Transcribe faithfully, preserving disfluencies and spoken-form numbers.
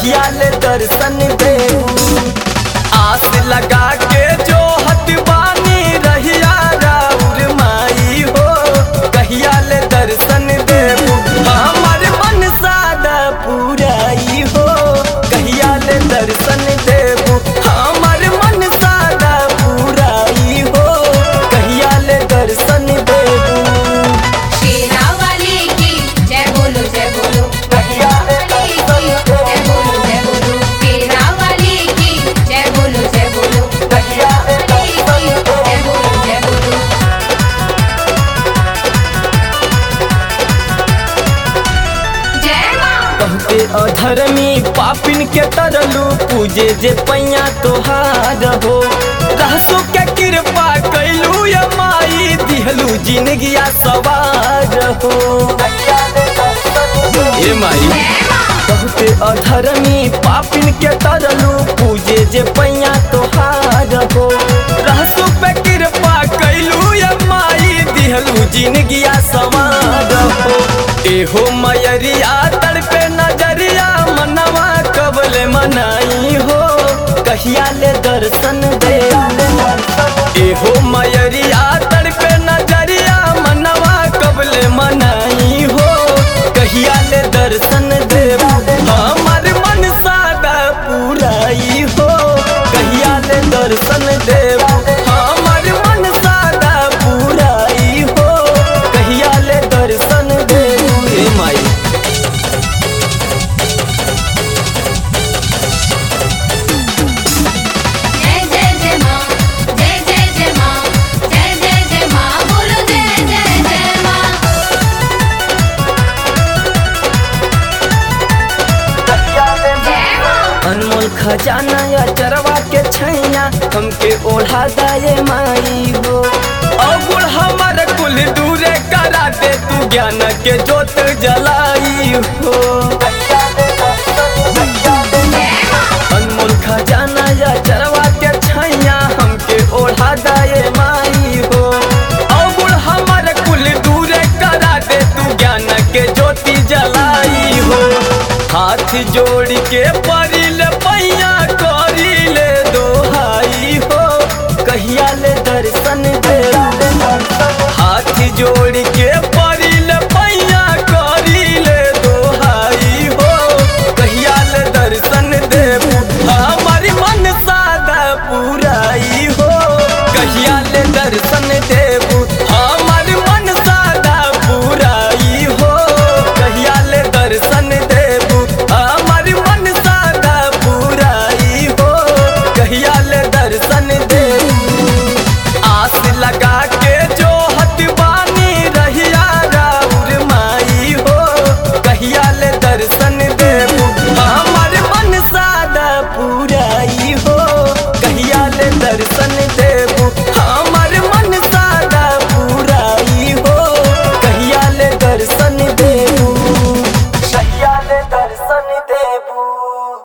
कहिया ले दर्शन देबू। आस लगा के जो हतबानी रहिया राउर माई हो, कहिया ले दर्शन देबू। हमर मन सादा पुराई हो, कहिया ले दर्शन देबू। हमर मन सादा पुराई हो, कहिया ले दर्शन देबू। शेरा वाली की जय बोलो जय बोलो, कहिया ले दर्शन जय बोलो जय बोलो, शेरा वाली की जय बोलो जय बोलो, कहिया ले दर्शन देबू। जय बोलो जय बोलो। जय माँ। कहते अधर्मी पापिन के तरलू, पूजे जे पैया तोहार हो। रहसो के कृपा कैलू या माई, दिहलू जिंदगिया सवार हो। ए माई कहते अधर्मी पापिन के तरलू, पूजे जे पैया तोहार हो। रहसो पे कृपा कैलू या माई, दिहलू जिंदगिया सवार हो। एहो मयरिया तड़पे नजरिया, मनवा कबले मनाई हो, कहिया ले दर्शन दे। एहो मयरिया तड़पे नजरिया, मनवा कबले मनाई हो, कहिया ले दर्शन दे। हमर मन सादा पुराई हो, कहिया ले दर्शन दे। हमर मन सादा पुराई हो, कहिया ले दर्शन दे। ए माई जय जय जय माँ, जय जय जय माँ, जय जय जय माँ, बोलो जय जय जय माँ। जय माँ। अनमोल खजाना या चरवा के छैया, हमके ओढ़ा दाए माई हो। अवगुण हमर कुल दूरे करा दे, तू ज्ञान के जोत जलाई हो। अनमोल खजाना या चरवा के छैया, हमके ओढ़ा दाए माई हो। अवगुण हमर कुल दूरे करा दे, तू ज्ञान के ज्योति जलाई हो। हाथ जोड़ के